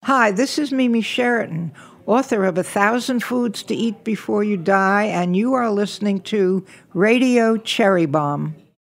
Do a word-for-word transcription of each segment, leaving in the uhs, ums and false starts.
Hi, this is Mimi Sheraton, author of A Thousand Foods to Eat Before You Die, and you are listening to Radio Cherry Bombe.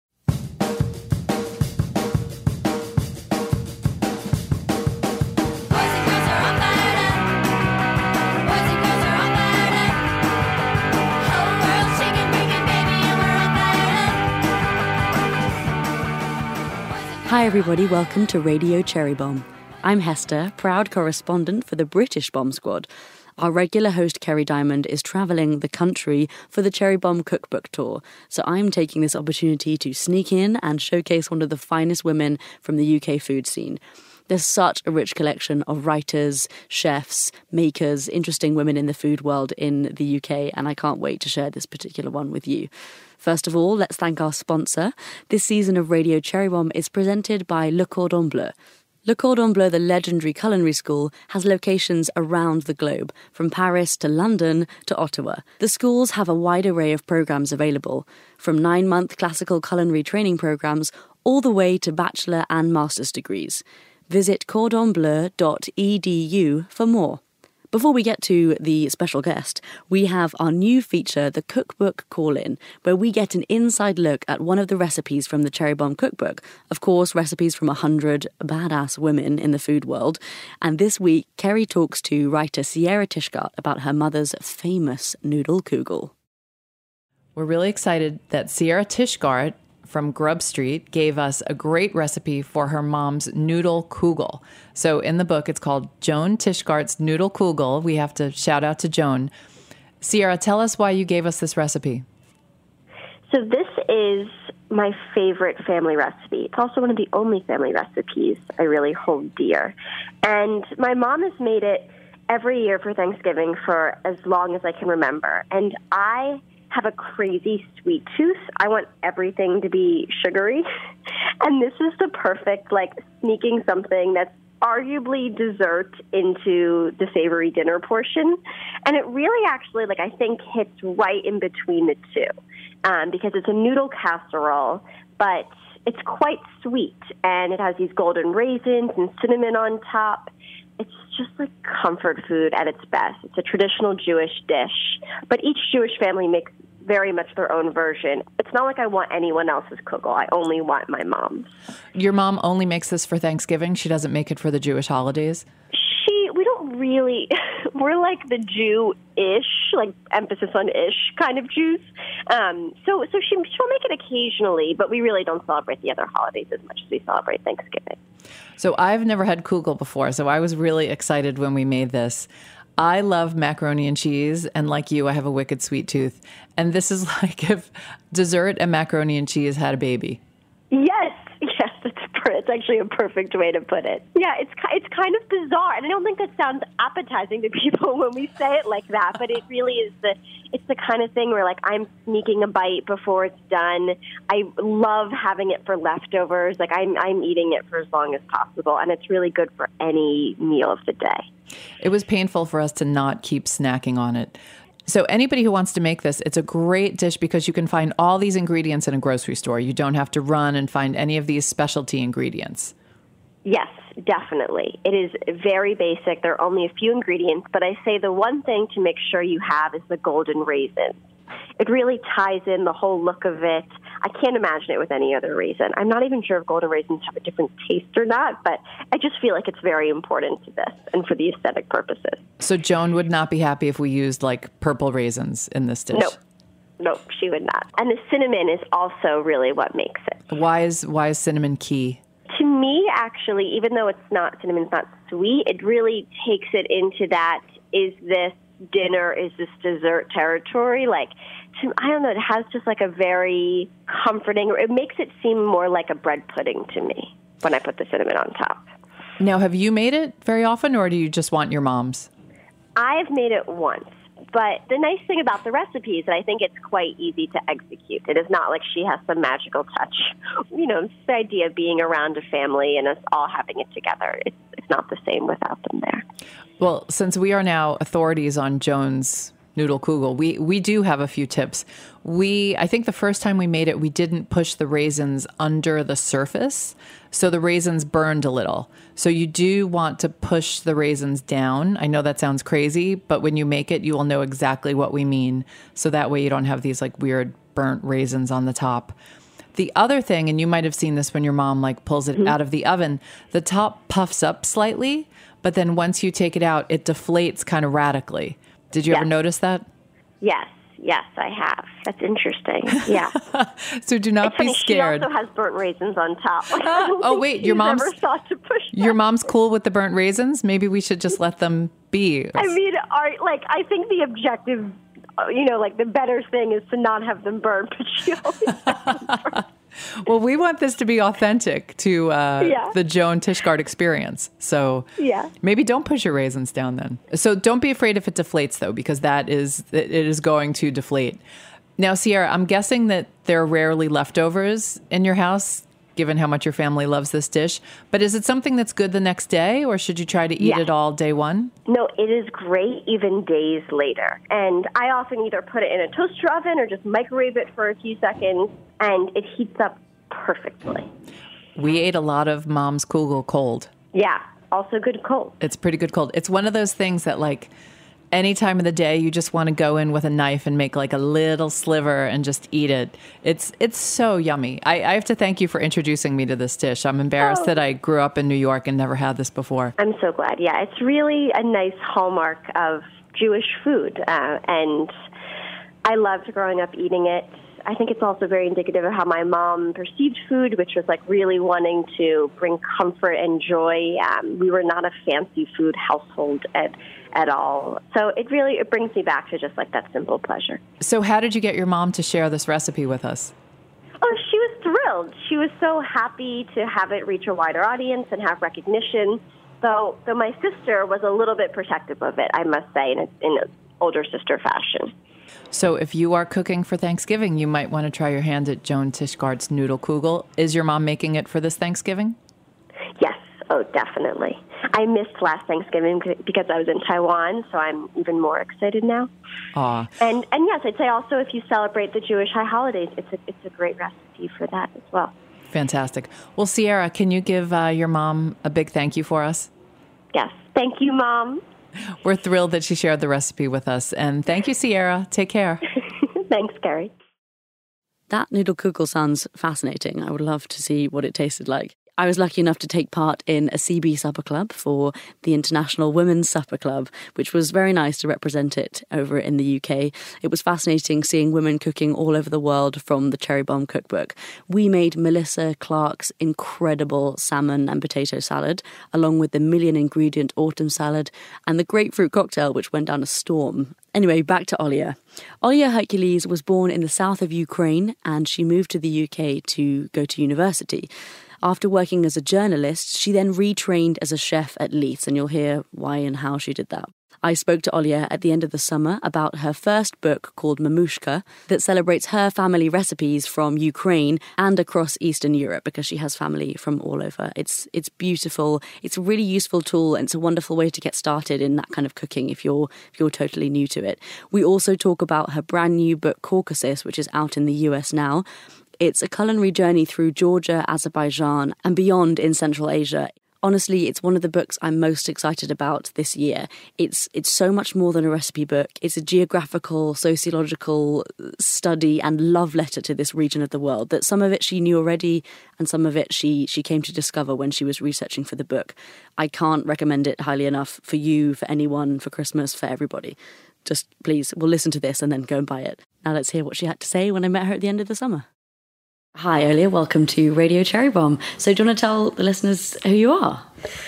Hi everybody, welcome to Radio Cherry Bombe. I'm Hester, proud correspondent for the British Bomb Squad. Our regular host Kerry Diamond is travelling the country for the Cherry Bombe cookbook tour, so I'm taking this opportunity to sneak in and showcase one of the finest women from the U K food scene. There's such a rich collection of writers, chefs, makers, interesting women in the food world in the U K, and I can't wait to share this particular one with you. First of all, let's thank our sponsor. This season of Radio Cherry Bombe is presented by Le Cordon Bleu. Le Cordon Bleu, the legendary culinary school, has locations around the globe, from Paris to London to Ottawa. The schools have a wide array of programmes available, from nine-month classical culinary training programmes all the way to bachelor and master's degrees. Visit cordon bleu dot e d u for more. Before we get to the special guest, we have our new feature, the Cookbook Call-In, where we get an inside look at one of the recipes from the Cherry Bombe cookbook. Of course, recipes from a hundred badass women in the food world. And this week, Kerry talks to writer Sierra Tishgart about her mother's famous noodle kugel. We're really excited that Sierra Tishgart from Grub Street gave us a great recipe for her mom's noodle kugel. So in the book, it's called Joan Tishgart's Noodle Kugel. We have to shout out to Joan. Sierra, tell us why you gave us this recipe. So this is my favorite family recipe. It's also one of the only family recipes I really hold dear. And my mom has made it every year for Thanksgiving for as long as I can remember. And I have a crazy sweet tooth. I want everything to be sugary. And this is the perfect, like, sneaking something that's arguably dessert into the savory dinner portion. And it really actually, like, I think hits right in between the two um, because it's a noodle casserole, but it's quite sweet. And it has these golden raisins and cinnamon on top. It's just like comfort food at its best. It's a traditional Jewish dish, but each Jewish family makes very much their own version. It's not like I want anyone else's kugel. I only want my mom's. Your mom only makes this for Thanksgiving? She doesn't make it for the Jewish holidays? She, we don't really, we're like the Jew-ish, like emphasis on ish kind of Jews. Um, so so she, she'll make it occasionally, but we really don't celebrate the other holidays as much as we celebrate Thanksgiving. So I've never had kugel before, so I was really excited when we made this. I love macaroni and cheese, and like you, I have a wicked sweet tooth. And this is like if dessert and macaroni and cheese had a baby. Yes, yes, it's, it's actually a perfect way to put it. Yeah, it's it's kind of bizarre, and I don't think that sounds appetizing to people when we say it like that, but it really is the it's the kind of thing where, like, I'm sneaking a bite before it's done. I love having it for leftovers. Like, I'm I'm eating it for as long as possible, and it's really good for any meal of the day. It was painful for us to not keep snacking on it. So anybody who wants to make this, it's a great dish because you can find all these ingredients in a grocery store. You don't have to run and find any of these specialty ingredients. Yes, definitely. It is very basic. There are only a few ingredients, but I say the one thing to make sure you have is the golden raisins. It really ties in the whole look of it. I can't imagine it with any other raisin. I'm not even sure if golden raisins have a different taste or not, but I just feel like it's very important to this and for the aesthetic purposes. So Joan would not be happy if we used, like, purple raisins in this dish? No. No, she would not. And the cinnamon is also really what makes it. Why is why is cinnamon key? To me, actually, even though it's not, cinnamon's not sweet, it really takes it into that, is this dinner, is this dessert territory? Like, to, I don't know, it has just like a very comforting, it makes it seem more like a bread pudding to me when I put the cinnamon on top. Now, have you made it very often, or do you just want your mom's? I've made it once. But the nice thing about the recipe is that I think it's quite easy to execute. It is not like she has some magical touch. You know, it's the idea of being around a family and us all having it together. It's, it's not the same without them there. Well, since we are now authorities on Joan's noodle kugel, we we do have a few tips. We I think the first time we made it, we didn't push the raisins under the surface, so the raisins burned a little. So you do want to push the raisins down. I know that sounds crazy, but when you make it, you will know exactly what we mean. So that way you don't have these like weird burnt raisins on the top. The other thing, and you might have seen this when your mom like pulls it mm-hmm. out of the oven, the top puffs up slightly, but then once you take it out, it deflates kind of radically. Did you yes. ever notice that? Yes, yes, I have. That's interesting. Yeah. So do not it's be funny, scared. She also has burnt raisins on top. Oh, oh wait, your mom's never thought to push that. Your mom's cool with the burnt raisins? Maybe we should just let them be. I mean, are, like I think the objective, you know, like the better thing is to not have them burnt, but she always has them burnt. Well, we want this to be authentic to uh, yeah. the Joan Tishgart experience. So yeah. maybe don't push your raisins down then. So don't be afraid if it deflates, though, because that is it is going to deflate. Now, Sierra, I'm guessing that there are rarely leftovers in your house, given how much your family loves this dish. But is it something that's good the next day, or should you try to eat yes. it all day one? No, it is great even days later. And I often either put it in a toaster oven or just microwave it for a few seconds, and it heats up perfectly. We ate a lot of Mom's Kugel cold. Yeah, also good cold. It's pretty good cold. It's one of those things that, like, any time of the day, you just want to go in with a knife and make like a little sliver and just eat it. It's it's so yummy. I, I have to thank you for introducing me to this dish. I'm embarrassed oh. that I grew up in New York and never had this before. I'm so glad. Yeah, it's really a nice hallmark of Jewish food. Uh, and I loved growing up eating it. I think it's also very indicative of how my mom perceived food, which was like really wanting to bring comfort and joy. Um, we were not a fancy food household at at all. So it really it brings me back to just like that simple pleasure. So how did you get your mom to share this recipe with us? Oh, she was thrilled. She was so happy to have it reach a wider audience and have recognition. So, so my sister was a little bit protective of it, I must say, in, a, in an older sister fashion. So if you are cooking for Thanksgiving, you might want to try your hand at Joan Tishgart's Noodle Kugel. Is your mom making it for this Thanksgiving? Yes. Oh, definitely. I missed last Thanksgiving because I was in Taiwan, so I'm even more excited now. Aw. And and yes, I'd say also if you celebrate the Jewish high holidays, it's a, it's a great recipe for that as well. Fantastic. Well, Sierra, can you give uh, your mom a big thank you for us? Yes. Thank you, Mom. We're thrilled that she shared the recipe with us. And thank you, Sierra. Take care. Thanks, Carrie. That noodle kugel sounds fascinating. I would love to see what it tasted like. I was lucky enough to take part in a C B Supper Club for the International Women's Supper Club, which was very nice to represent it over in the U K. It was fascinating seeing women cooking all over the world from the Cherry Bombe cookbook. We made Melissa Clark's incredible salmon and potato salad, along with the million ingredient autumn salad and the grapefruit cocktail, which went down a storm. Anyway, back to Olia. Olia Hercules was born in the south of Ukraine, and she moved to the U K to go to university. After working as a journalist, she then retrained as a chef at Leith's, and you'll hear why and how she did that. I spoke to Olia at the end of the summer about her first book called Mamushka that celebrates her family recipes from Ukraine and across Eastern Europe because she has family from all over. It's it's beautiful. It's a really useful tool, and it's a wonderful way to get started in that kind of cooking if you're if you're totally new to it. We also talk about her brand new book Caucasus, which is out in the U S now. It's a culinary journey through Georgia, Azerbaijan, and beyond in Central Asia. Honestly, it's one of the books I'm most excited about this year. It's it's so much more than a recipe book. It's a geographical, sociological study and love letter to this region of the world that some of it she knew already and some of it she, she came to discover when she was researching for the book. I can't recommend it highly enough for you, for anyone, for Christmas, for everybody. Just please, we'll listen to this and then go and buy it. Now let's hear what she had to say when I met her at the end of the summer. Hi, Olia. Welcome to Radio Cherry Bombe. So do you want to tell the listeners who you are?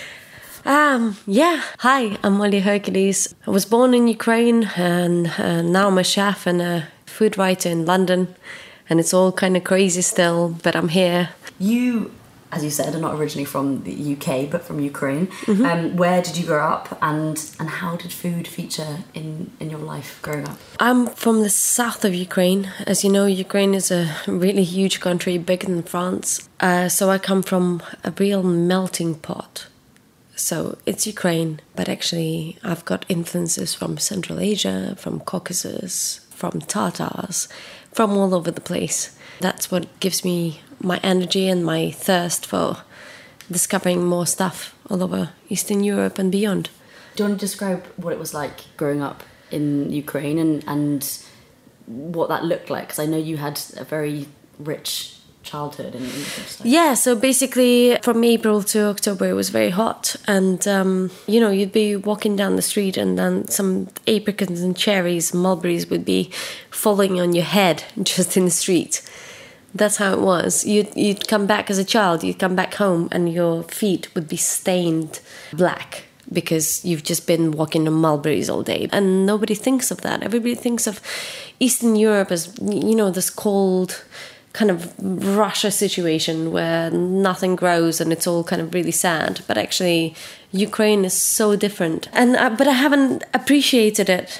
Um, yeah. Hi, I'm Olia Hercules. I was born in Ukraine, and uh, now I'm a chef and a food writer in London. And it's all kind of crazy still, but I'm here. You, as you said, are not originally from the U K, but from Ukraine. Mm-hmm. Um, where did you grow up, and, and how did food feature in, in your life growing up? I'm from the south of Ukraine. As you know, Ukraine is a really huge country, bigger than France. Uh, so I come from a real melting pot. So it's Ukraine, but actually I've got influences from Central Asia, from Caucasus, from Tatars, from all over the place. That's what gives me my energy and my thirst for discovering more stuff all over Eastern Europe and beyond. Do you want to describe what it was like growing up in Ukraine and, and what that looked like? Because I know you had a very rich childhood and stuff. Yeah, so basically from April to October it was very hot, and um, you know, you'd be walking down the street and then some apricots and cherries, mulberries would be falling on your head just in the street. That's how it was. You'd, you'd come back as a child, you'd come back home and your feet would be stained black because you've just been walking on mulberries all day. And nobody thinks of that. Everybody thinks of Eastern Europe as, you know, this cold kind of Russia situation where nothing grows and it's all kind of really sad. But actually, Ukraine is so different. And uh, but I haven't appreciated it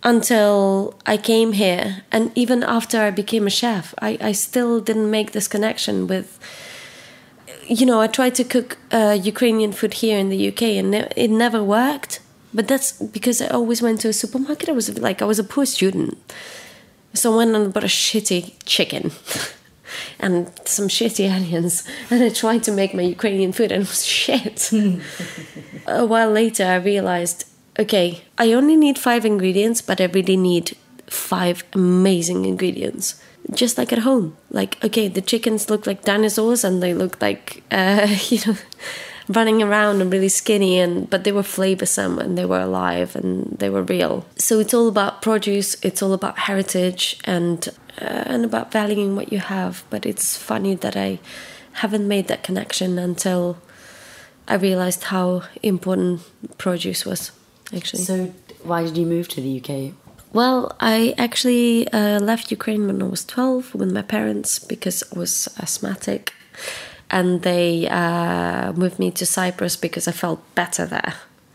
until I came here. And even after I became a chef, I, I still didn't make this connection with... You know, I tried to cook uh, Ukrainian food here in the U K and ne- it never worked. But that's because I always went to a supermarket. I was like, I was a poor student. So I went and bought a shitty chicken and some shitty onions. And I tried to make my Ukrainian food and it was shit. A while later, I realized, okay, I only need five ingredients, but I really need five amazing ingredients. Just like at home. Like, okay, the chickens look like dinosaurs and they look like, uh, you know, running around and really skinny, and but they were flavoursome and they were alive and they were real. So it's all about produce, it's all about heritage and uh, and about valuing what you have. But it's funny that I haven't made that connection until I realised how important produce was, actually. So why did you move to the U K? Well, I actually uh, left Ukraine when I was twelve with my parents because I was asthmatic. And they uh, moved me to Cyprus because I felt better there.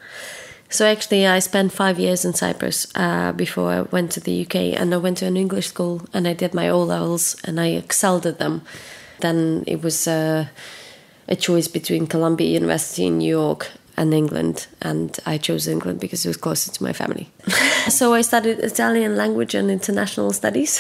So actually, I spent five years in Cyprus uh, before I went to the U K. And I went to an English school and I did my O-levels and I excelled at them. Then it was uh, a choice between Columbia University in New York and England, and I chose England because it was closer to my family. So I studied Italian language and international studies.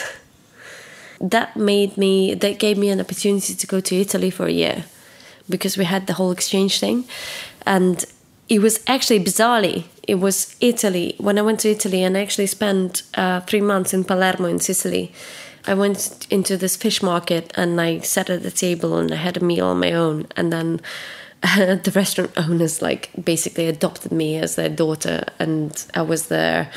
That made me, that gave me an opportunity to go to Italy for a year because we had the whole exchange thing. And it was actually bizarrely, it was Italy. When I went to Italy and I actually spent uh, three months in Palermo in Sicily, I went into this fish market and I sat at the table and I had a meal on my own, and then Uh, the restaurant owners like basically adopted me as their daughter, and I was their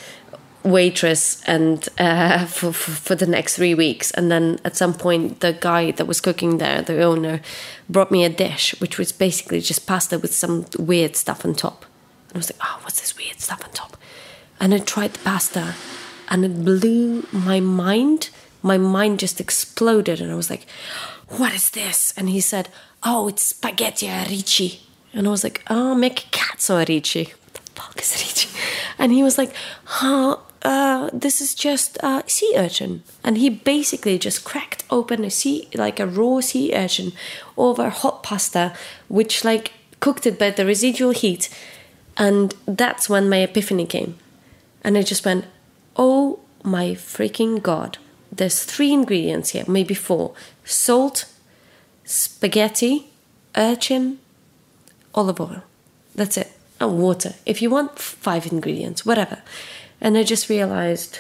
waitress and uh, for, for for the next three weeks. And then at some point, the guy that was cooking there, the owner, brought me a dish which was basically just pasta with some weird stuff on top. And I was like, oh, what's this weird stuff on top? And I tried the pasta, and it blew my mind. My mind just exploded, and I was like, what is this? And he said, oh, it's spaghetti arici. And I was like, oh, me che cazzo arici? What the fuck is arici? And he was like, huh, uh, this is just uh, sea urchin. And he basically just cracked open a sea, like a raw sea urchin over hot pasta, which like cooked it by the residual heat. And that's when my epiphany came. And I just went, oh my freaking God. There's three ingredients here, maybe four. Salt, spaghetti, urchin, olive oil. That's it. And water. If you want five ingredients, whatever. And I just realized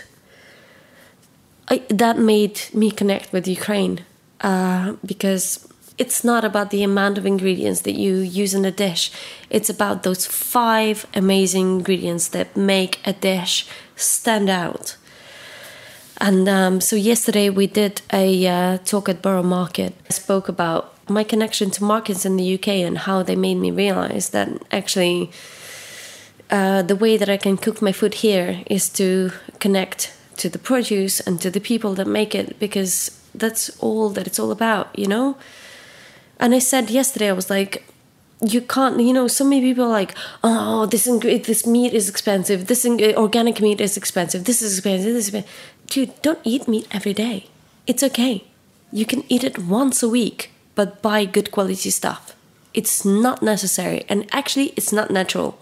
I, that made me connect with Ukraine uh, because it's not about the amount of ingredients that you use in a dish. It's about those five amazing ingredients that make a dish stand out. And um, so yesterday we did a uh, talk at Borough Market. I spoke about my connection to markets in the U K and how they made me realize that actually uh, the way that I can cook my food here is to connect to the produce and to the people that make it, because that's all that it's all about, you know? And I said yesterday, I was like, you can't, you know, so many people are like, oh, this ing- this meat is expensive, this ing- organic meat is expensive, this is expensive, this is expensive. Dude, don't eat meat every day. It's okay. You can eat it once a week, but buy good quality stuff. It's not necessary, and actually it's not natural.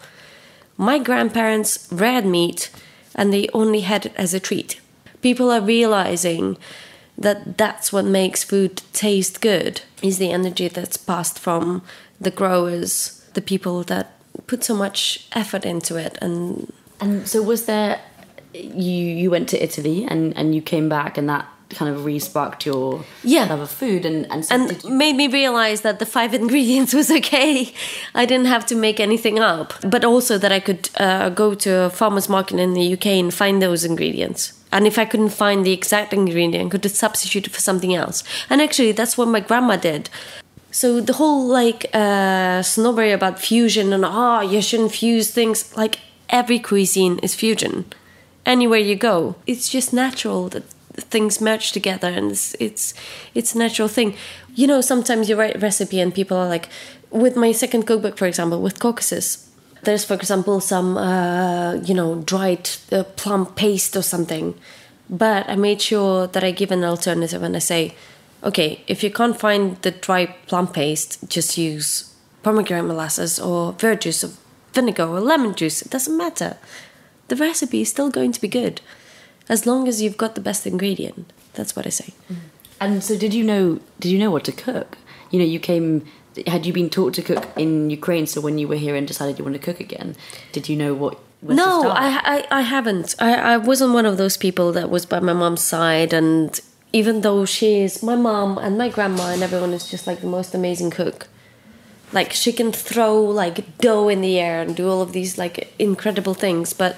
My grandparents reared meat and they only had it as a treat. People are realizing that that's what makes food taste good, is the energy that's passed from the growers, the people that put so much effort into it. And and so was there, you you went to Italy and, and you came back and that kind of re-sparked your yeah. love of food and and, so and did you... made me realize that the five ingredients was okay. I didn't have to make anything up, but also that I could uh, go to a farmer's market in the U K and find those ingredients. And if I couldn't find the exact ingredient, I could substitute it for something else. And actually, that's what my grandma did. So the whole like uh, snobbery about fusion and ah, oh, you shouldn't fuse things. Like every cuisine is fusion. Anywhere you go, it's just natural that things merge together, and it's it's it's a natural thing. You know, sometimes you write a recipe and people are like, with my second cookbook, for example, with Caucasus, there's, for example, some uh, you know dried uh, plum paste or something, but I made sure that I give an alternative and I say, okay, if you can't find the dry plum paste, just use pomegranate molasses or verjuice or vinegar or lemon juice. It doesn't matter. The recipe is still going to be good as long as you've got the best ingredient. That's what I say. Mm. And so did you know did you know what to cook? You know, you came, had you been taught to cook in Ukraine, so when you were here and decided you want to cook again, did you know what where no, to start? I, I, I haven't. I, I wasn't one of those people that was by my mom's side, and even though she is, my mom and my grandma and everyone is just like the most amazing cook. Like she can throw like dough in the air and do all of these like incredible things, but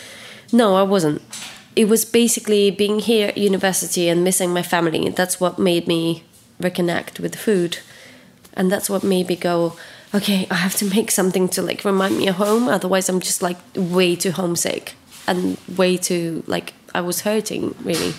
no, I wasn't. It was basically being here at university and missing my family. That's what made me reconnect with food. And that's what made me go, okay, I have to make something to like remind me of home. Otherwise I'm just like way too homesick and way too like, I was hurting really.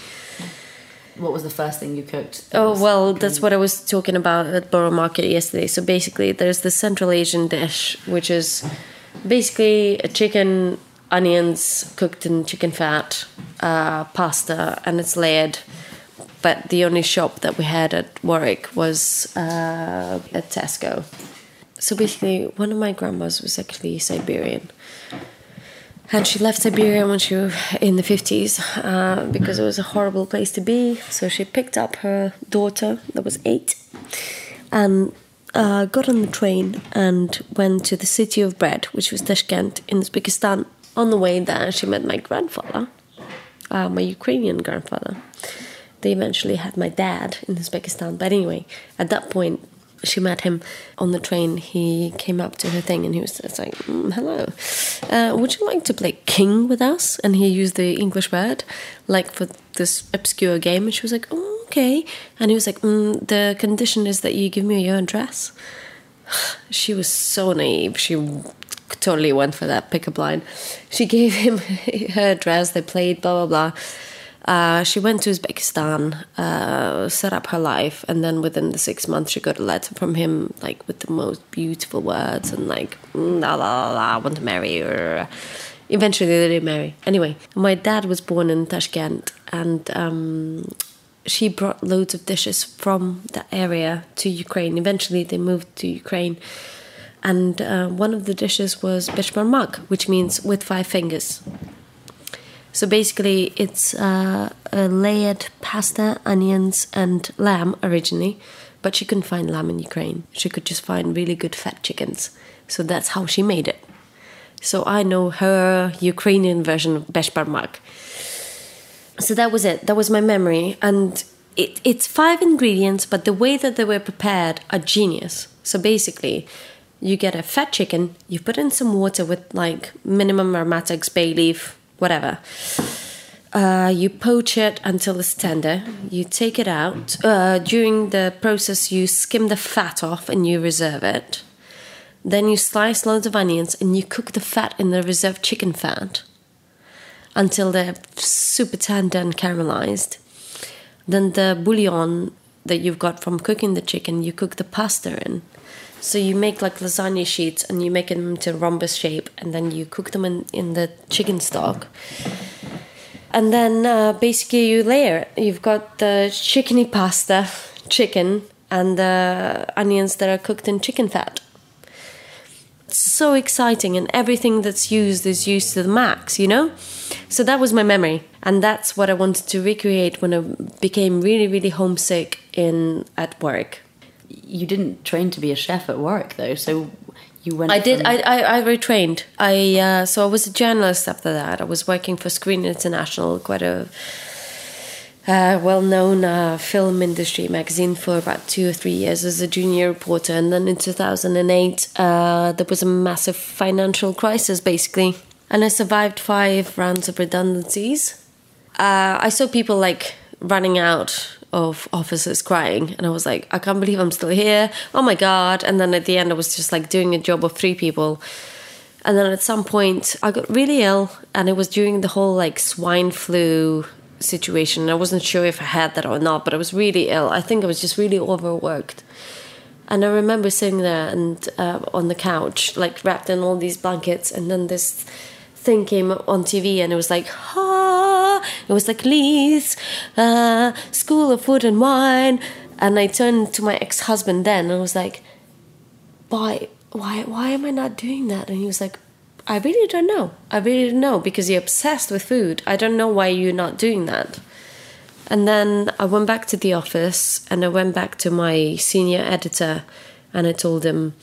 What was the first thing you cooked? Oh, well, that's what I was talking about at Borough Market yesterday. So basically there's the Central Asian dish, which is basically a chicken, onions cooked in chicken fat, uh, pasta, and it's layered. But the only shop that we had at Warwick was uh, at Tesco. So basically, one of my grandmas was actually Siberian. And she left Siberia when she was in the fifties uh, because it was a horrible place to be. So she picked up her daughter that was eight and uh, got on the train and went to the city of bread, which was Tashkent in Uzbekistan. On the way there, she met my grandfather, uh, my Ukrainian grandfather. They eventually had my dad in Uzbekistan. But anyway, at that point, she met him on the train. He came up to her thing and he was just like, mm, hello, uh, would you like to play king with us? And he used the English word, like for this obscure game. And she was like, oh, okay. And he was like, mm, the condition is that you give me your address. She was so naive. She totally went for that pickup line. She gave him her address. They played, blah, blah, blah. Uh, she went to Uzbekistan, uh, set up her life, and then within the six months she got a letter from him, like with the most beautiful words and like, la la la la, I want to marry you. Eventually they did marry. Anyway, my dad was born in Tashkent, and um, she brought loads of dishes from that area to Ukraine. Eventually they moved to Ukraine, and uh, one of the dishes was beshbarmak, which means with five fingers. So basically, it's uh, a layered pasta, onions, and lamb originally, but she couldn't find lamb in Ukraine. She could just find really good fat chickens. So that's how she made it. So I know her Ukrainian version of beshbarmak. So that was it. That was my memory. And it, it's five ingredients, but the way that they were prepared are genius. So basically, you get a fat chicken, you put in some water with like minimum aromatics, bay leaf, whatever. Uh, you poach it until it's tender. You take it out. Uh, during the process, you skim the fat off and you reserve it. Then you slice loads of onions and you cook the fat in the reserved chicken fat until they're super tender and caramelized. Then the bouillon that you've got from cooking the chicken, you cook the pasta in. So you make like lasagna sheets and you make them into rhombus shape and then you cook them in, in the chicken stock. And then uh, basically you layer it. You've got the chickeny pasta, chicken, and the onions that are cooked in chicken fat. so exciting, and everything that's used is used to the max, you know? So that was my memory, and that's what I wanted to recreate when I became really, really homesick in at work. You didn't train to be a chef at work, though, so you went. I did. From... I, I I retrained. I uh, so I was a journalist after that. I was working for Screen International, quite a uh, well-known uh, film industry magazine, for about two or three years as a junior reporter. And then in two thousand eight, uh, there was a massive financial crisis, basically. And I survived five rounds of redundancies. Uh, I saw people like running out of offices crying. And I was like, I can't believe I'm still here. Oh my God. And then at the end, I was just like doing a job of three people. And then at some point, I got really ill. And it was during the whole like swine flu situation. I wasn't sure if I had that or not, but I was really ill. I think I was just really overworked. And I remember sitting there and uh, on the couch, like wrapped in all these blankets. And then this thing came on T V, and it was like, ah, it was like Leith's uh, School of Food and Wine. And I turned to my ex-husband then, and I was like, why, why, why am I not doing that? And he was like, I really don't know. I really don't know, because you're obsessed with food. I don't know why you're not doing that. And then I went back to the office, and I went back to my senior editor, and I told him,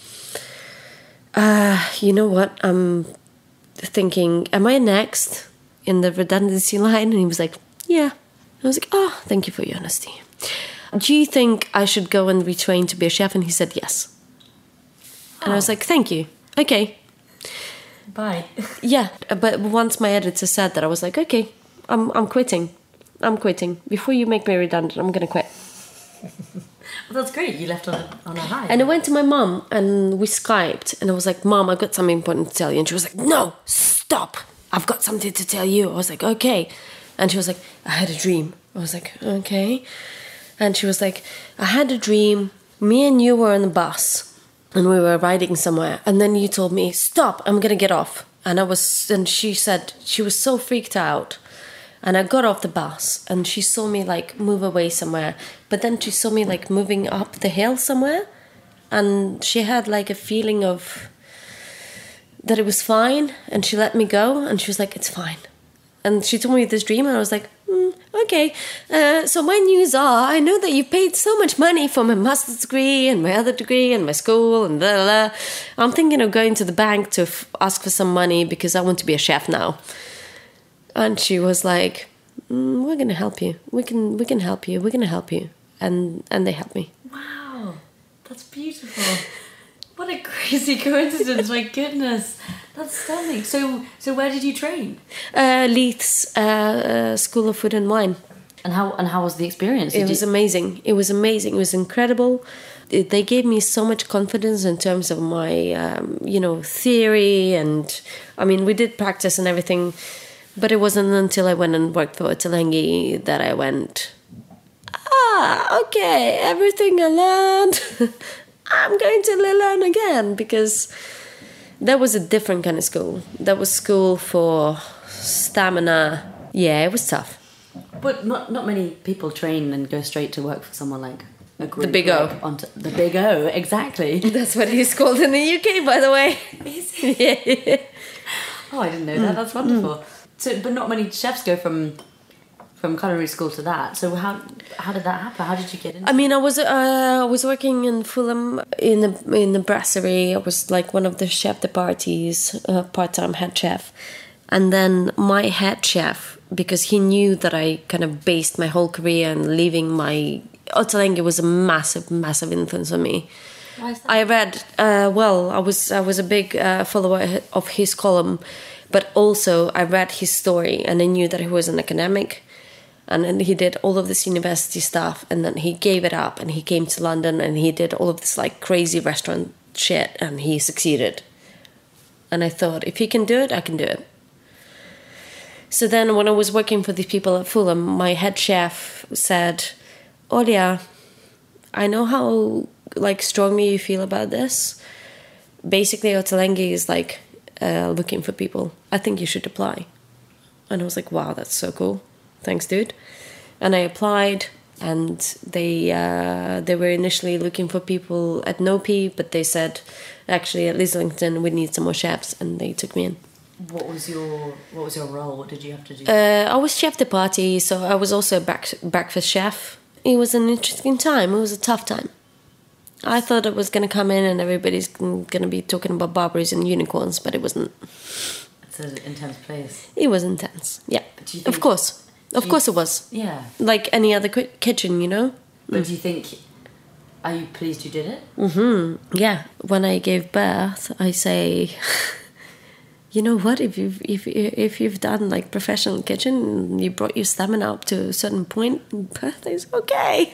uh, you know what, I'm thinking, am I next in the redundancy line? And he was like, yeah. I was like, oh, thank you for your honesty. Do you think I should go and retrain to be a chef? And he said yes. Oh. And I was like, thank you. Okay. Bye. Yeah, but once my editor said that, I was like, okay, I'm I'm quitting. I'm quitting. Before you make me redundant, I'm going to quit. Well, that's great. You left on a, on a high. And I went to my mum, and we Skyped, and I was like, Mum, I've got something important to tell you. And she was like, no, stop. I've got something to tell you. I was like, okay. And she was like, I had a dream. I was like, okay. And she was like, I had a dream. Me and you were on the bus, and we were riding somewhere. And then you told me, stop, I'm going to get off. And I was, and she said, she was so freaked out. And I got off the bus, and she saw me like move away somewhere. But then she saw me like moving up the hill somewhere. And she had like a feeling of that it was fine. And she let me go, and she was like, it's fine. And she told me this dream, and I was like, mm, okay. Uh, so my news are, I know that you paid so much money for my master's degree and my other degree and my school and blah, blah, blah. I'm thinking of going to the bank to f- ask for some money because I want to be a chef now. And she was like, mm, we're going to help you. We can we can help you. We're going to help you. And and they helped me. Wow, that's beautiful. What a crazy coincidence, my goodness. That's stunning. So so where did you train? Uh, Leith's uh, uh, School of Food and Wine. And how and how was the experience? Did it was you... amazing. It was amazing. It was incredible. It, they gave me so much confidence in terms of my, um, you know, theory. And, I mean, we did practice and everything. But it wasn't until I went and worked for Ottolenghi that I went, ah, okay, everything I learned, I'm going to learn again, because that was a different kind of school. That was school for stamina. Yeah, it was tough. But not not many people train and go straight to work for someone like a group. The Big O. Like onto, the Big O, exactly. That's what he's called in the U K, by the way. Is he? Yeah. Oh, I didn't know that. That's wonderful. Mm. So, but not many chefs go from from culinary school to that. So how how did that happen? How did you get into? I mean, I was uh, I was working in Fulham in the in the brasserie. I was like one of the chef de parties, uh, part time head chef, and then my head chef, because he knew that I kind of based my whole career and leaving my Ottolenghi was a massive massive influence on me. Why is that? I read uh, well. I was I was a big uh, follower of his column. But also, I read his story, and I knew that he was an academic, and then he did all of this university stuff, and then he gave it up, and he came to London, and he did all of this like crazy restaurant shit, and he succeeded. And I thought, if he can do it, I can do it. So then, when I was working for these people at Fulham, my head chef said, "Olia, I know how like strongly you feel about this. Basically, Ottolenghi is like." Uh, looking for people. I think you should apply." And I was like, wow, that's so cool. Thanks, dude. And I applied, and they uh, they were initially looking for people at Nopi, but they said, actually at Islington, we need some more chefs, and they took me in. What was your What was your role? What did you have to do? Uh, I was chef de partie, so I was also a back, breakfast chef. It was an interesting time. It was a tough time. I thought it was going to come in and everybody's going to be talking about Barberries and unicorns, but it wasn't. It's an intense place. It was intense, yeah. Do you think, of course. Of you, course it was. Yeah. Like any other ki- kitchen, you know? But do you think... Are you pleased you did it? Mm-hmm. Yeah. When I gave birth, I say... You know what? If you've if if you've done like professional kitchen, you brought your stamina up to a certain point, birth is okay.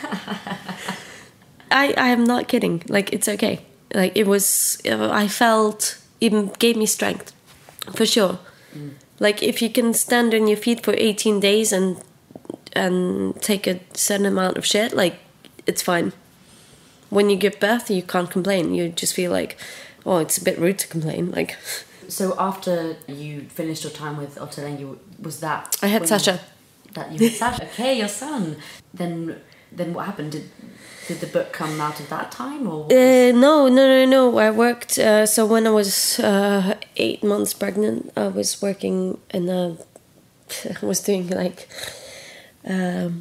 I I am not kidding. Like it's okay. Like it was. I felt it gave me strength, for sure. Mm. Like if you can stand on your feet for eighteen days and and take a certain amount of shit, like it's fine. When you give birth, you can't complain. You just feel like, oh, it's a bit rude to complain. Like. So after you finished your time with Ottolenghi, was that... I had Sasha. That you had Sasha. Okay, your son. Then then what happened? Did did the book come out of that time? Or uh, no, no, no, no. I worked... Uh, so when I was uh, eight months pregnant, I was working in a... I was doing like um,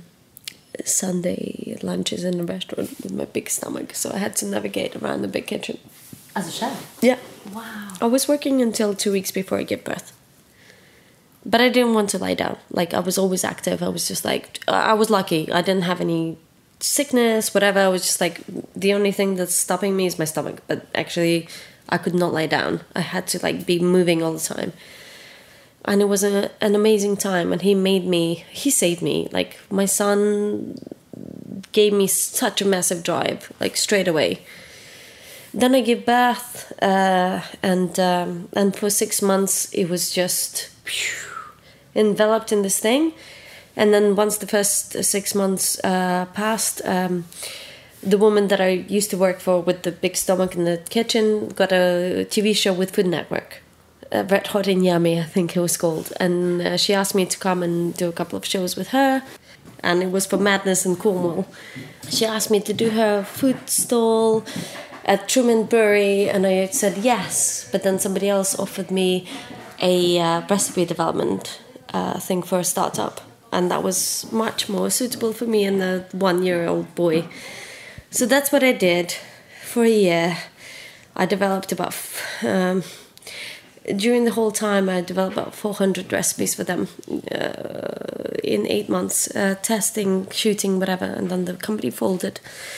Sunday lunches in a restaurant with my big stomach. So I had to navigate around the big kitchen. As a chef? Yeah. Wow. I was working until two weeks before I gave birth. But I didn't want to lie down. Like, I was always active. I was just like... I was lucky. I didn't have any sickness, whatever. I was just like... The only thing that's stopping me is my stomach. But actually, I could not lie down. I had to, like, be moving all the time. And it was a, an amazing time. And he made me... He saved me. Like, my son gave me such a massive drive. Like, straight away. Then I gave birth, uh, and um, and for six months it was just phew, enveloped in this thing. And then once the first six months uh, passed, um, the woman that I used to work for with the big stomach in the kitchen got a T V show with Food Network, uh, Red Hot and Yummy, I think it was called. And uh, she asked me to come and do a couple of shows with her. And it was for Madness in Cornwall. She asked me to do her food stall at Truman Brewery, and I said yes, but then somebody else offered me a uh, recipe development uh, thing for a startup, and that was much more suitable for me and the one-year-old boy. So that's what I did for a year. I developed about um, during the whole time I developed about four hundred recipes for them uh, in eight months, uh, testing, shooting, whatever, and then the company folded.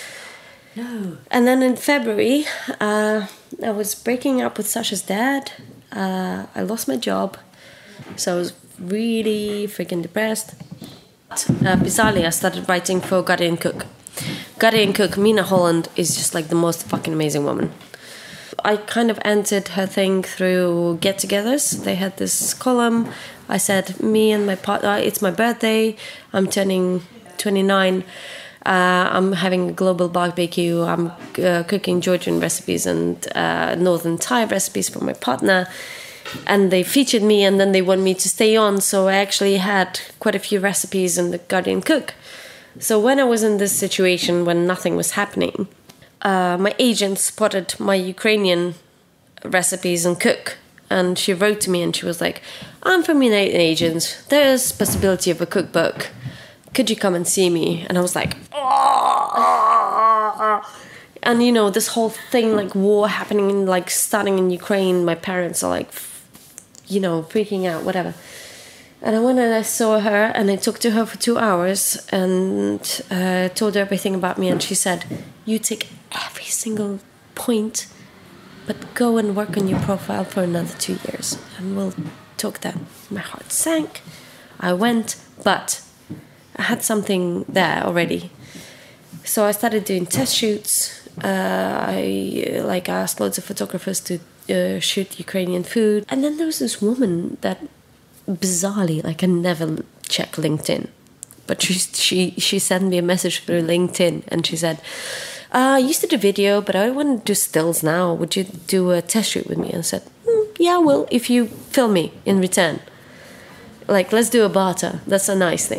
No. And then in February, uh, I was breaking up with Sasha's dad. Uh, I lost my job, so I was really freaking depressed. Uh, bizarrely, I started writing for Guardian Cook. Guardian Cook, Mina Holland, is just like the most fucking amazing woman. I kind of entered her thing through get-togethers. They had this column. I said, me and my partner, it's my birthday. I'm turning twenty-nine. Uh, I'm having a global barbecue. I'm uh, cooking Georgian recipes and uh, Northern Thai recipes for my partner. And they featured me, and then they want me to stay on. So I actually had quite a few recipes in the Guardian Cook. So when I was in this situation when nothing was happening, uh, my agent spotted my Ukrainian recipes and cook. And she wrote to me and she was like, I'm from United Agents. There's possibility of a cookbook. Could you come and see me? And I was like, oh. And you know, this whole thing, like war happening, like starting in Ukraine, my parents are like, you know, freaking out, whatever. And I went and I saw her and I talked to her for two hours and uh, told her everything about me. And she said, you take every single point, but go and work on your profile for another two years and we'll talk then. My heart sank. I went, but I had something there already. So I started doing test shoots. Uh, I like asked loads of photographers to uh, shoot Ukrainian food. And then there was this woman that bizarrely, like I never check LinkedIn, but she, she, she sent me a message through LinkedIn and she said, uh, I used to do video, but I want to do stills now. Would you do a test shoot with me? And I said, mm, yeah, well, if you film me in return. Like, let's do a barter. That's a nice thing.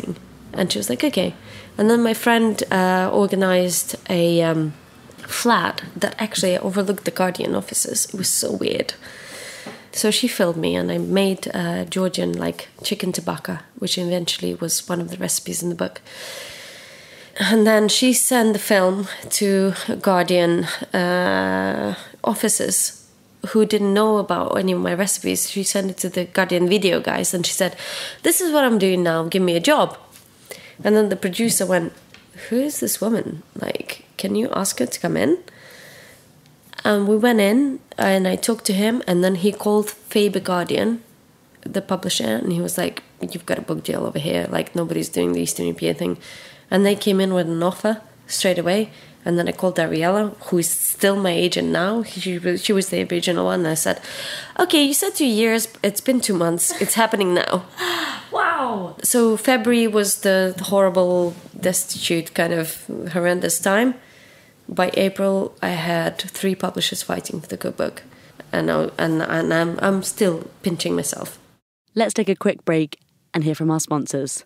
And she was like, okay. And then my friend uh, organized a um, flat that actually overlooked the Guardian offices. It was so weird. So she filmed me, and I made uh, Georgian, like, chicken tabaka, which eventually was one of the recipes in the book. And then she sent the film to Guardian uh, offices who didn't know about any of my recipes. She sent it to the Guardian video guys, and she said, this is what I'm doing now, give me a job. And then the producer went, who is this woman? Like, can you ask her to come in? And we went in, and I talked to him, and then he called Faber Guardian, the publisher, and he was like, you've got a book deal over here, like, nobody's doing the Eastern European thing. And they came in with an offer straight away. And then I called Ariella, who is still my agent now. She, she was the original one. And I said, okay, you said two years. It's been two months. It's happening now. Wow. So February was the horrible, destitute, kind of horrendous time. By April, I had three publishers fighting for the cookbook. And, I, and, and I'm, I'm still pinching myself. Let's take a quick break and hear from our sponsors.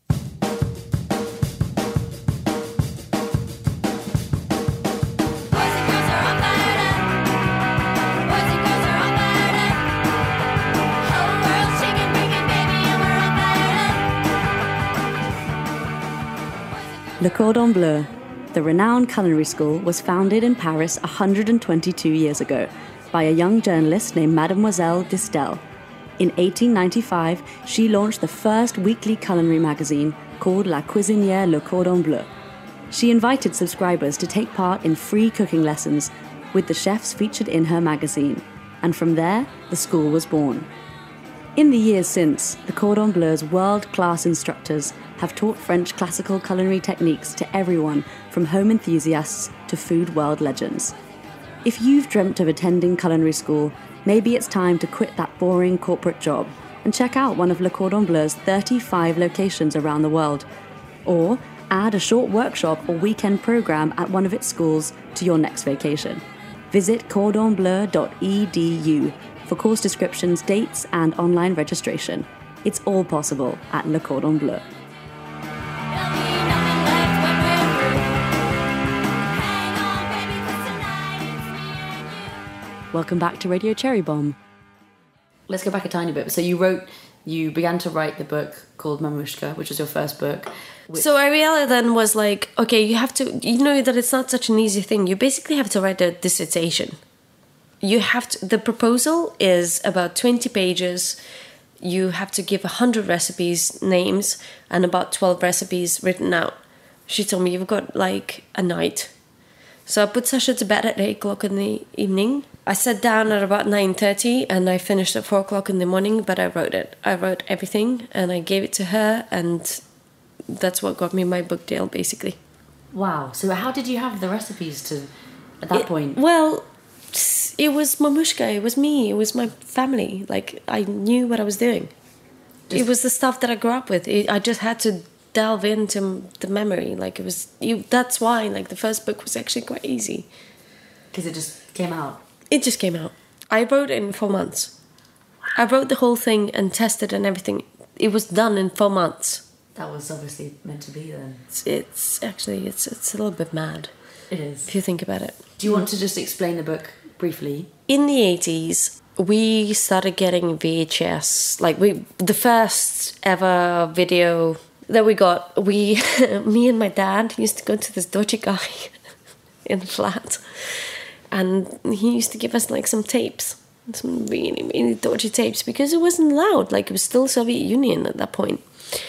Le Cordon Bleu, the renowned culinary school, was founded in Paris one hundred twenty-two years ago by a young journalist named Mademoiselle Distel. In eighteen ninety-five, she launched the first weekly culinary magazine called La Cuisinière Le Cordon Bleu. She invited subscribers to take part in free cooking lessons with the chefs featured in her magazine, and from there, the school was born. In the years since, the Cordon Bleu's world-class instructors have taught French classical culinary techniques to everyone from home enthusiasts to food world legends. If you've dreamt of attending culinary school, maybe it's time to quit that boring corporate job and check out one of Le Cordon Bleu's thirty-five locations around the world. Or add a short workshop or weekend program at one of its schools to your next vacation. Visit cordon bleu dot e d u for course descriptions, dates, and online registration. It's all possible at Le Cordon Bleu. Welcome back to Radio Cherry Bomb. Let's go back a tiny bit. So you wrote, you began to write the book called Mamushka, which was your first book. Which... So Ariella then was like, okay, you have to, you know that it's not such an easy thing. You basically have to write a dissertation. You have to, the proposal is about twenty pages. You have to give one hundred recipes, names, and about twelve recipes written out. She told me, you've got like a night. So I put Sasha to bed at eight o'clock in the evening. I sat down at about nine thirty and I finished at four o'clock in the morning, but I wrote it. I wrote everything and I gave it to her, and that's what got me my book deal, basically. Wow. So how did you have the recipes to at that it, point? Well, it was Mamushka, it was me, it was my family. Like, I knew what I was doing. Just, it was the stuff that I grew up with. It, I just had to delve into the memory. Like, it was, you, that's why, like, the first book was actually quite easy. Because it just came out? It just came out. I wrote it in four months. I wrote the whole thing and tested and everything. It was done in four months. That was obviously meant to be then. It's, it's actually, it's it's a little bit mad. It is. If you think about it. Do you want to just explain the book briefly? In the eighties, we started getting V H S. Like, we, the first ever video that we got, we, me and my dad used to go to this dodgy guy in the flat. And he used to give us, like, some tapes. Some really, really dodgy tapes. Because it wasn't allowed. Like, it was still Soviet Union at that point.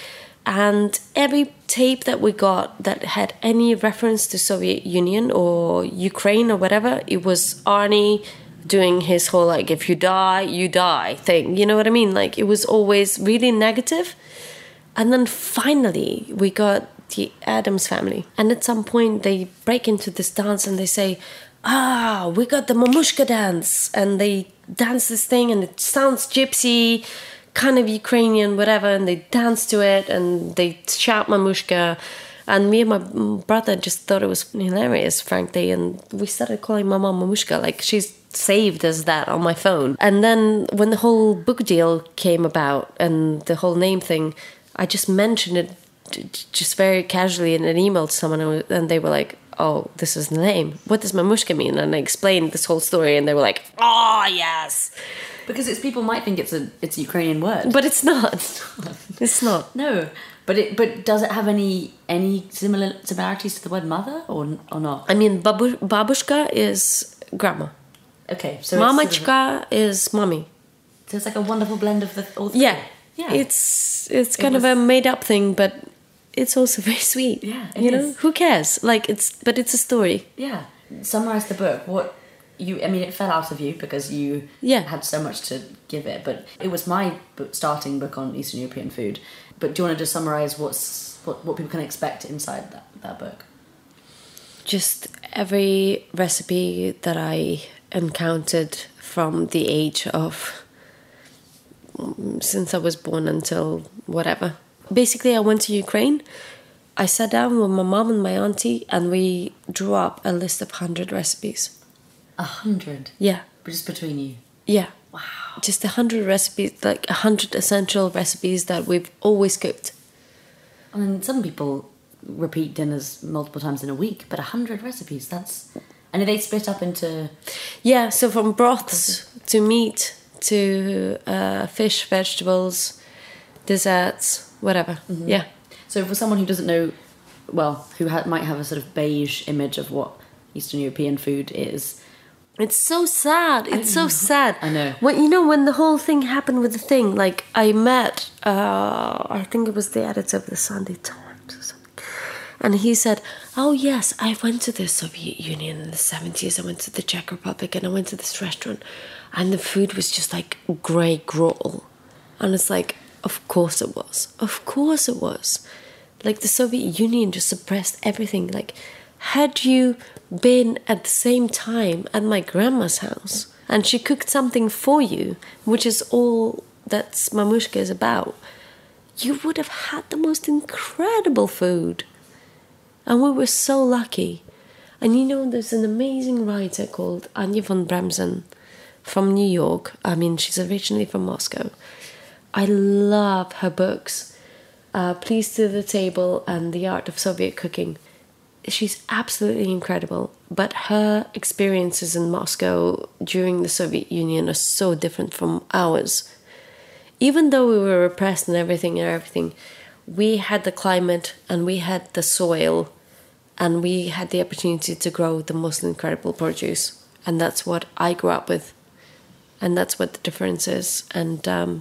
And every tape that we got that had any reference to Soviet Union or Ukraine or whatever, it was Arnie doing his whole, like, if you die, you die thing. You know what I mean? Like, it was always really negative. And then finally, we got the Addams Family. And at some point, they break into this dance and they say, ah, we got the Mamushka dance. And they dance this thing and it sounds gypsy, kind of Ukrainian, whatever. And they dance to it and they shout Mamushka. And me and my brother just thought it was hilarious, frankly. And we started calling my mom Mamushka. Like, she's saved as that on my phone. And then when the whole book deal came about and the whole name thing, I just mentioned it just very casually in an email to someone, and they were like, oh, this is the name. What does mamushka mean? And I explained this whole story, and they were like, oh, yes. Because it's people might think it's a it's a Ukrainian word. But it's not. It's not. No. But it but does it have any any similar similarities to the word mother or or not? I mean, babu, babushka is grandma. Okay. So Mamachka sort of a, is mommy. So it's like a wonderful blend of the all three. Yeah. Yeah. It's it's kind it of a made up thing, but it's also very sweet. Yeah, you know, is. who cares? Like it's, but it's a story. Yeah. Summarize the book. What you? I mean, it fell out of you because you yeah. had so much to give it. But it was my book, starting book on Eastern European food. But do you want to just summarize what's what, what people can expect inside that that book? Just every recipe that I encountered from the age of since I was born until whatever. Basically, I went to Ukraine. I sat down with my mom and my auntie, and we drew up a list of hundred recipes. A hundred? Yeah. Just between you? Yeah. Wow. Just a hundred recipes, like a hundred essential recipes that we've always cooked. I mean, some people repeat dinners multiple times in a week, but a hundred recipes, that's... And are they split up into... Yeah, so from broths to meat to uh, fish, vegetables, desserts, whatever. Mm-hmm. Yeah. So for someone who doesn't know, well, who ha- might have a sort of beige image of what Eastern European food is... It's so sad. It's so sad. I know. When, you know, when the whole thing happened with the thing, like, I met, uh, I think it was the editor of the Sunday Times or something. And he said, oh, yes, I went to the Soviet Union in the seventies. I went to the Czech Republic and I went to this restaurant. And the food was just like grey gruel. And it's like, of course it was. Of course it was. Like, the Soviet Union just suppressed everything. Like, had you been at the same time at my grandma's house and she cooked something for you, which is all that mamushka is about, you would have had the most incredible food. And we were so lucky. And you know, there's an amazing writer called Anya von Bremzen from New York. I mean, she's originally from Moscow. I love her books, uh, Please to the Table and The Art of Soviet Cooking. She's absolutely incredible, but her experiences in Moscow during the Soviet Union are so different from ours. Even though we were repressed and everything and everything, we had the climate and we had the soil and we had the opportunity to grow the most incredible produce. And that's what I grew up with. And that's what the difference is. And um,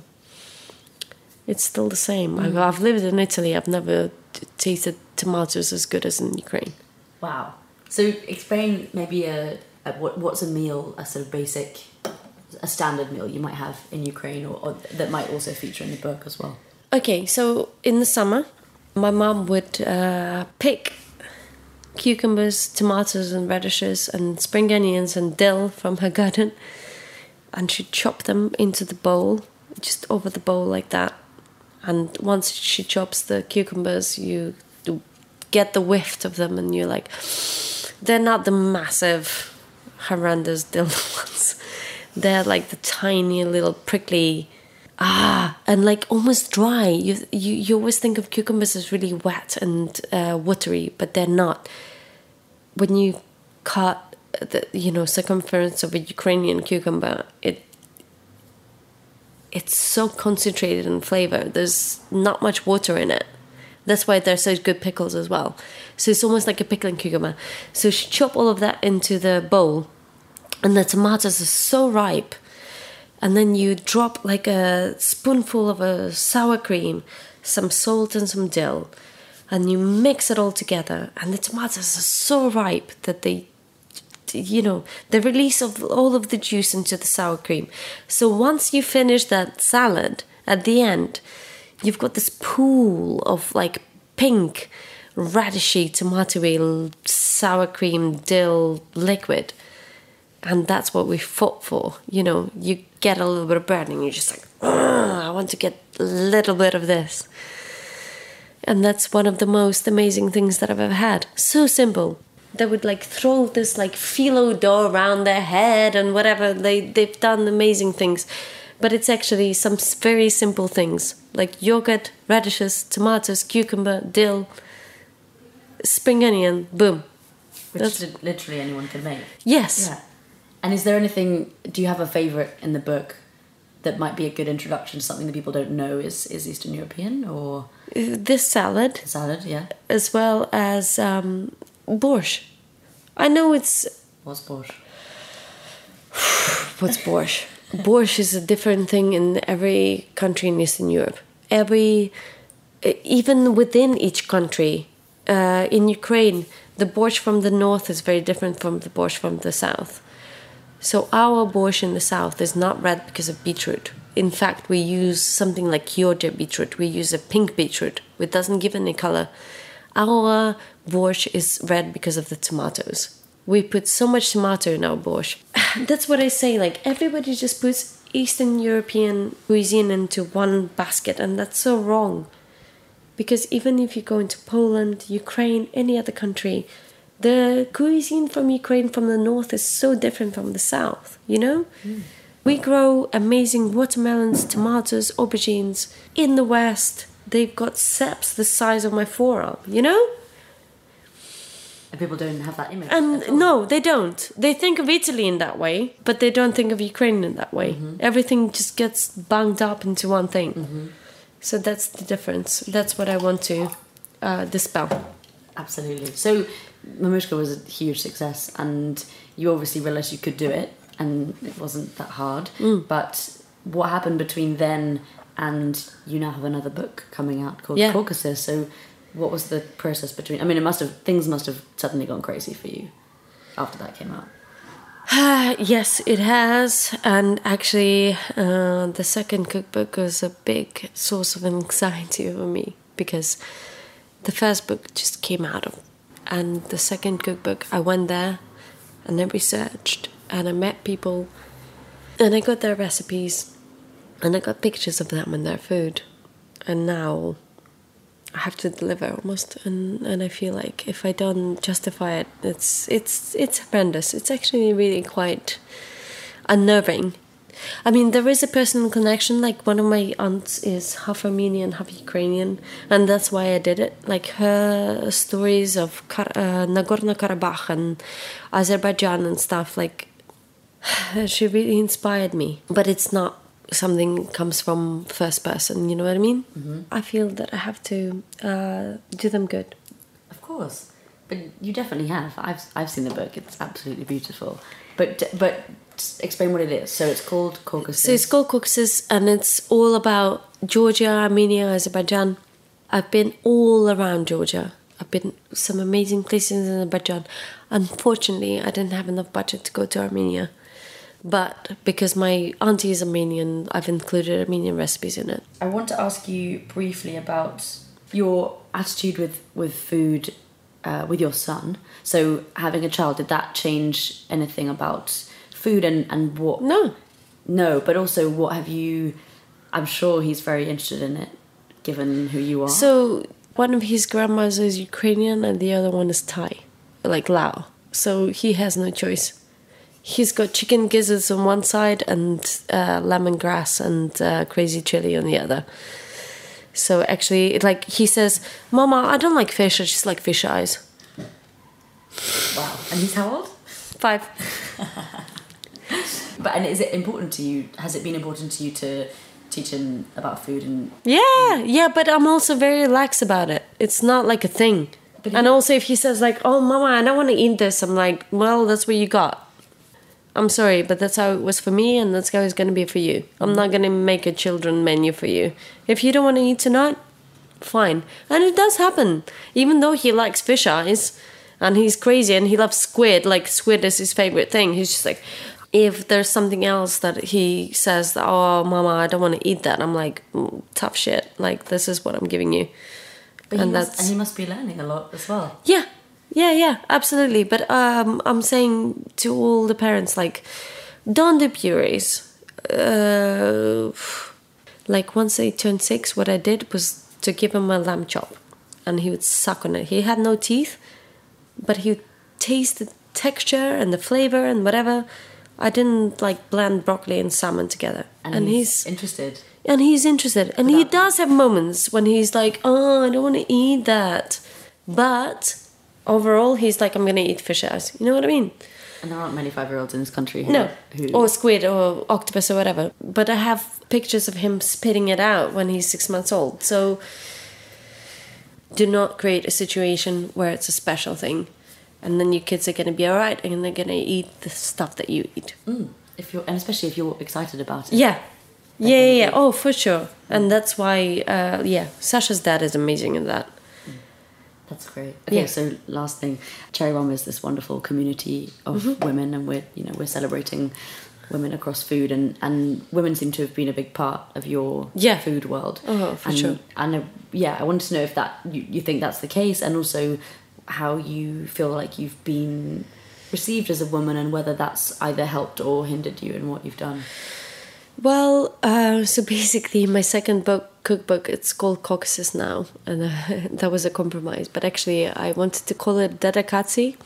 it's still the same. Mm. I've lived in Italy. I've never t- tasted tomatoes as good as in Ukraine. Wow. So explain maybe a, a what what's a meal, a sort of basic, a standard meal you might have in Ukraine, or, or that might also feature in the book as well. Okay, so in the summer, my mom would uh, pick cucumbers, tomatoes and radishes and spring onions and dill from her garden, and she'd chop them into the bowl, just over the bowl like that. And once she chops the cucumbers, you get the whiff of them and you're like, they're not the massive horrendous dill ones. They're like the tiny little prickly, ah, and like almost dry. You you, you always think of cucumbers as really wet and uh, watery, but they're not. When you cut the, you know, circumference of a Ukrainian cucumber, it it's so concentrated in flavor. There's not much water in it. That's why they're such good pickles as well. So it's almost like a pickling cucumber. So she chopped all of that into the bowl, and the tomatoes are so ripe. And then you drop like a spoonful of a sour cream, some salt and some dill, and you mix it all together. And the tomatoes are so ripe that they, you know, the release of all of the juice into the sour cream. So once you finish that salad, at the end, you've got this pool of like pink, radishy, tomatoey, sour cream, dill liquid. And that's what we fought for. You know, you get a little bit of burning, you're just like, I want to get a little bit of this. And that's one of the most amazing things that I've ever had. So simple. They would like throw this like phyllo dough around their head and whatever. They, they've done amazing things. But it's actually some s- very simple things like yogurt, radishes, tomatoes, cucumber, dill, spring onion, boom. Which That's- li- literally anyone can make. Yes. Yeah. And is there anything, do you have a favourite in the book that might be a good introduction to something that people don't know is, is Eastern European, or This salad, salad, yeah? as well as um, borscht. I know it's... What's borscht? What's borscht? Borscht is a different thing in every country in Eastern Europe. Every... Even within each country, uh, in Ukraine, the borscht from the north is very different from the borscht from the south. So our borscht in the south is not red because of beetroot. In fact, we use something like Georgia beetroot. We use a pink beetroot, which doesn't give any color. Our borscht is red because of the tomatoes. We put so much tomato in our borscht. That's what I say, like everybody just puts Eastern European cuisine into one basket, and that's so wrong. Because even if you go into Poland, Ukraine, any other country, the cuisine from Ukraine from the north is so different from the south, you know? Mm. We grow amazing watermelons, tomatoes, aubergines. In the west, they've got ceps the size of my forearm, you know? And people don't have that image. And no, they don't. They think of Italy in that way, but they don't think of Ukraine in that way. Mm-hmm. Everything just gets bunged up into one thing. Mm-hmm. So that's the difference. That's what I want to uh, dispel. Absolutely. So Mamushka was a huge success, and you obviously realised you could do it, and it wasn't that hard. Mm. But what happened between then and you now have another book coming out called yeah. Caucasus? So what was the process between? I mean, it must have things must have suddenly gone crazy for you after that came out. Yes, it has. And actually, uh, the second cookbook was a big source of anxiety for me because the first book just came out of, and the second cookbook, I went there and I researched and I met people and I got their recipes and I got pictures of them and their food, and now I have to deliver almost, and, and I feel like if I don't justify it, it's it's it's horrendous. It's actually really quite unnerving. I mean, there is a personal connection. Like, one of my aunts is half Armenian, half Ukrainian, and that's why I did it. Like, her stories of Kar- uh, Nagorno-Karabakh and Azerbaijan and stuff, like, she really inspired me. But it's not something comes from first person, you know what I mean? Mm-hmm. I feel that I have to uh, do them good. Of course. But you definitely have. I've I've seen the book. It's absolutely beautiful. But but explain what it is. So it's called Caucasus. So it's called Caucasus, and it's all about Georgia, Armenia, Azerbaijan. I've been all around Georgia. I've been some amazing places in Azerbaijan. Unfortunately, I didn't have enough budget to go to Armenia. But because my auntie is Armenian, I've included Armenian recipes in it. I want to ask you briefly about your attitude with, with food uh, with your son. So having a child, did that change anything about food and, and what? No. No, but also what have you... I'm sure he's very interested in it, given who you are. So one of his grandmas is Ukrainian and the other one is Thai, like Lao. So he has no choice. He's got chicken gizzards on one side and uh, lemongrass and uh, crazy chili on the other. So actually, like, he says, Mama, I don't like fish, I just like fish eyes. Wow. And he's how old? Five. But and is it important to you? Has it been important to you to teach him about food? And Yeah, yeah, but I'm also very relaxed about it. It's not like a thing. But and also if he says like, oh, Mama, I don't want to eat this, I'm like, well, that's what you got. I'm sorry, but that's how it was for me, and that's how it's going to be for you. I'm not going to make a children menu for you. If you don't want to eat tonight, fine. And it does happen. Even though he likes fish eyes, and he's crazy, and he loves squid, like squid is his favorite thing. He's just like, if there's something else that he says, oh, Mama, I don't want to eat that, I'm like, mm, tough shit. Like, this is what I'm giving you. But and he must, that's and he must be learning a lot as well. Yeah. Yeah, yeah, absolutely. But um, I'm saying to all the parents, like, don't do purees. Uh, like, once they turned six, what I did was to give him a lamb chop. And he would suck on it. He had no teeth, but he would taste the texture and the flavor and whatever, I didn't like blend broccoli and salmon together. And, and he's, he's interested. And he's interested. And he does have moments when he's like, oh, I don't want to eat that. But overall, he's like, I'm going to eat fish eggs. You know what I mean? And there aren't many five-year-olds in this country who... No. Who... Or squid or octopus or whatever. But I have pictures of him spitting it out when he's six months old. So do not create a situation where it's a special thing. And then your kids are going to be all right and they're going to eat the stuff that you eat. Mm. If you're, and especially if you're excited about it. Yeah. Yeah, yeah, yeah. Oh, for sure. And that's why, uh, yeah, Sasha's dad is amazing at that. That's great. Okay, yeah. So last thing, Cherry Bomb is this wonderful community of mm-hmm. women, and we're you know we're celebrating women across food, and, and women seem to have been a big part of your yeah. food world. Oh, for and, sure. And uh, yeah, I wanted to know if that you, you think that's the case, and also how you feel like you've been received as a woman, and whether that's either helped or hindered you in what you've done. Well, uh, so basically my second book, cookbook, it's called Caucasus now, and uh, that was a compromise. But actually I wanted to call it Dedakatsi,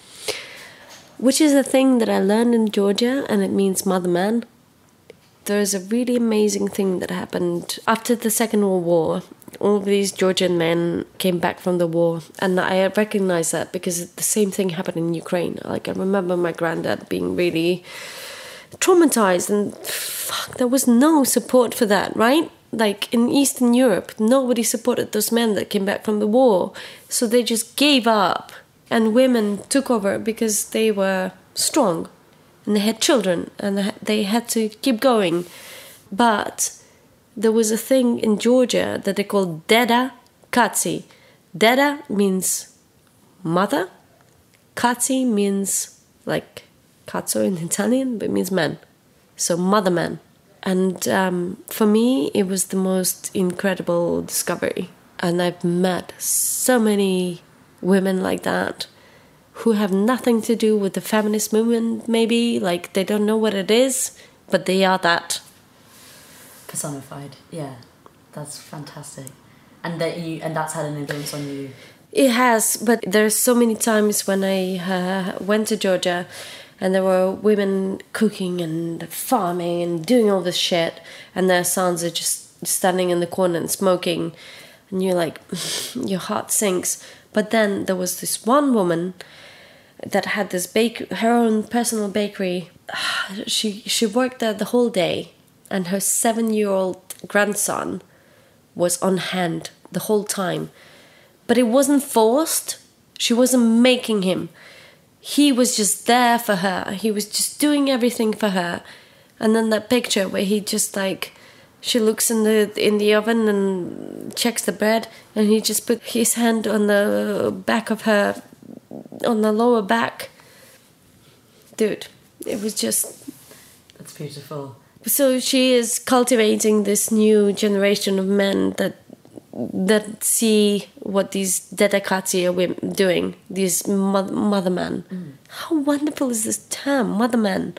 which is a thing that I learned in Georgia, and it means mother man. There's a really amazing thing that happened after the Second World War. All of these Georgian men came back from the war, and I recognize that because the same thing happened in Ukraine. Like, I remember my granddad being really traumatized, and fuck, there was no support for that, right? Like in Eastern Europe, nobody supported those men that came back from the war, so they just gave up, and women took over because they were strong and they had children and they had to keep going. But there was a thing in Georgia that they called Deda Katsi. Deda means mother, Katsi means like cazzo in Italian, but it means man. So mother man. And um, for me, it was the most incredible discovery. And I've met so many women like that who have nothing to do with the feminist movement, maybe. Like, they don't know what it is, but they are that. Personified, yeah. That's fantastic. And that you, and that's had an influence on you. It has, but there's so many times when I uh, went to Georgia and there were women cooking and farming and doing all this shit, and their sons are just standing in the corner and smoking, and you're like, your heart sinks. But then there was this one woman that had this bake, her own personal bakery. She she worked there the whole day, and her seven-year-old grandson was on hand the whole time. But it wasn't forced. She wasn't making him. He was just there for her. He was just doing everything for her. And then that picture where he just like, she looks in the in the oven and checks the bread, and he just put his hand on the back of her, on the lower back. Dude, it was just... That's beautiful. So she is cultivating this new generation of men that that see what these dedakatsi are doing, these mother, mother men. Mm. How wonderful is this term, mother men?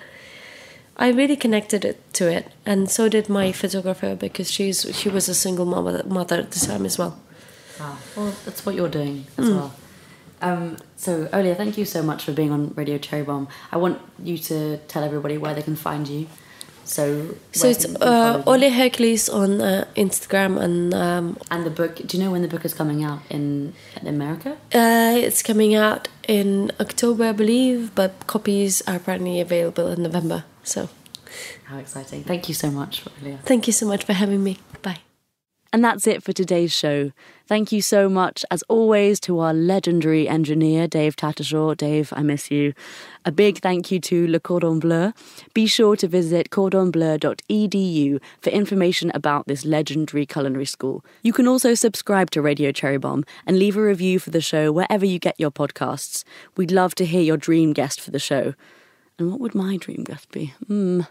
I really connected it to it, and so did my photographer, because she's she was a single mother, mother at the time as well. Wow, well, that's what you're doing as mm. well. Um, so, Olia, thank you so much for being on Radio Cherry Bomb. I want you to tell everybody where they can find you. So, so it's uh, Ole Hercules on uh, Instagram, and um, and the book. Do you know when the book is coming out in, in America? Uh, it's coming out in October, I believe, but copies are apparently available in November. So, how exciting! Thank you so much, Olia. Thank you so much for having me. Bye. And that's it for today's show. Thank you so much, as always, to our legendary engineer, Dave Tattershaw. Dave, I miss you. A big thank you to Le Cordon Bleu. Be sure to visit cordon bleu dot e d u for information about this legendary culinary school. You can also subscribe to Radio Cherry Bomb and leave a review for the show wherever you get your podcasts. We'd love to hear your dream guest for the show. And what would my dream guest be? Hmm.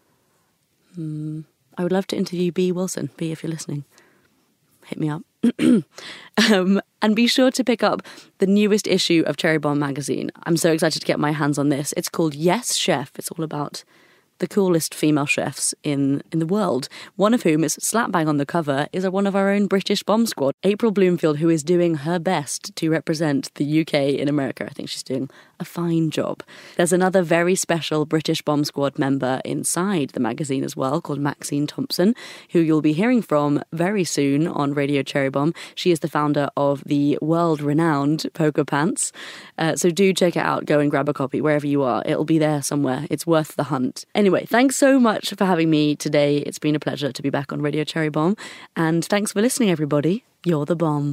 Hmm. I would love to interview Bee Wilson. Bee, if you're listening, hit me up. um, and be sure to pick up the newest issue of Cherry Bomb magazine. I'm so excited to get my hands on this. It's called Yes Chef. It's all about the coolest female chefs in, in the world, one of whom is slap bang on the cover, is one of our own British Bomb Squad, April Bloomfield, who is doing her best to represent the U K in America. I think she's doing a fine job. There's another very special British Bomb Squad member inside the magazine as well, called Maxine Thompson, who you'll be hearing from very soon on Radio Cherry Bomb. She is the founder of the world-renowned Poker Pants. Uh, so do check it out. Go and grab a copy wherever you are. It'll be there somewhere. It's worth the hunt. Anyway, thanks so much for having me today. It's been a pleasure to be back on Radio Cherry Bomb. And thanks for listening, everybody. You're the bomb.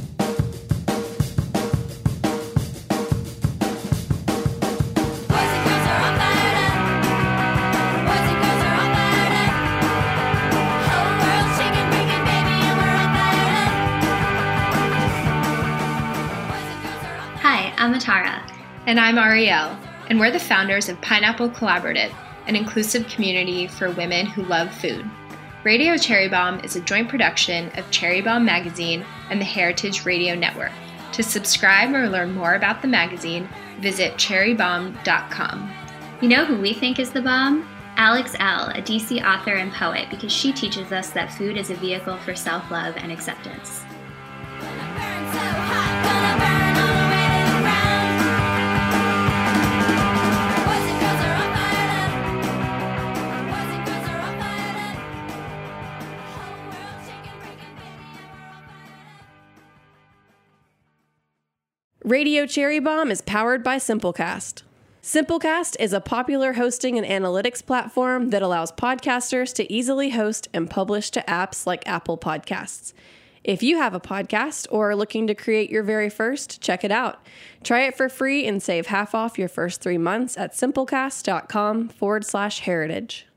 I'm Atara. And I'm Ariel, and we're the founders of Pineapple Collaborative, an inclusive community for women who love food. Radio Cherry Bomb is a joint production of Cherry Bomb Magazine and the Heritage Radio Network. To subscribe or learn more about the magazine, visit cherry bomb dot com. You know who we think is the bomb? Alex Elle, a D C author and poet, because she teaches us that food is a vehicle for self-love and acceptance. Radio Cherry Bomb is powered by Simplecast. Simplecast is a popular hosting and analytics platform that allows podcasters to easily host and publish to apps like Apple Podcasts. If you have a podcast or are looking to create your very first, check it out. Try it for free and save half off your first three months at simplecast.com forward slash heritage.